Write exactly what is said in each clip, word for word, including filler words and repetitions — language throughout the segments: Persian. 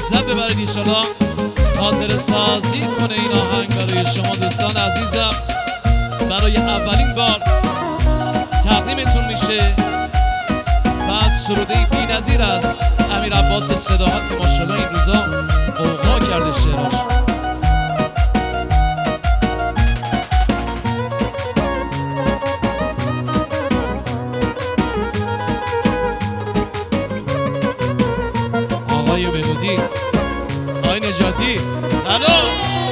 لذت ببرید انشالله. خاطر سازی کنه این آهنگ برای شما دوستان عزیزم. برای اولین بار تقدیمتون میشه و سروده بی نظیر از امیر عباس صداحت که ماشاءالله این روزا اوقا کرده شعراش. آقای ملودی، آقای نجاتی، الو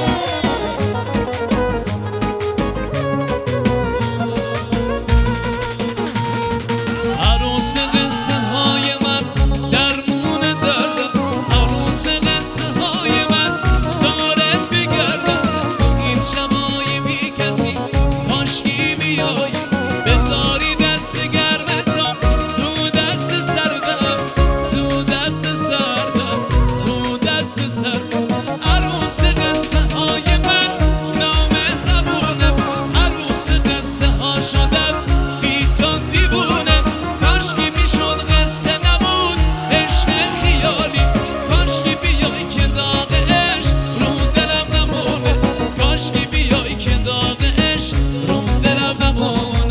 عروس قصه های من درمون دردم، عروس قصه های من دارت بگردم. تو این شبای بی کسی کاشکی بیایی بذاری دست گرمتم رو دست سردم، تو دست سردم، تو دست سردم. عروس قصه های من نامهربونم، عروس قصه ها شدم بی تو دیوونه. کاشکی میشد قصه نبود عشق خیالی، کاشکی بیای که داغ عشق رو دلم نمونه، کاشکی بیای که داغ عشق رو دلم نمونه.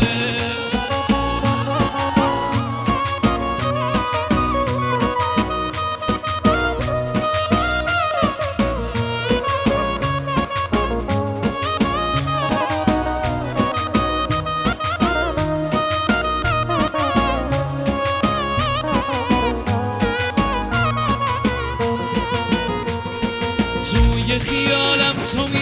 توی خیالم تو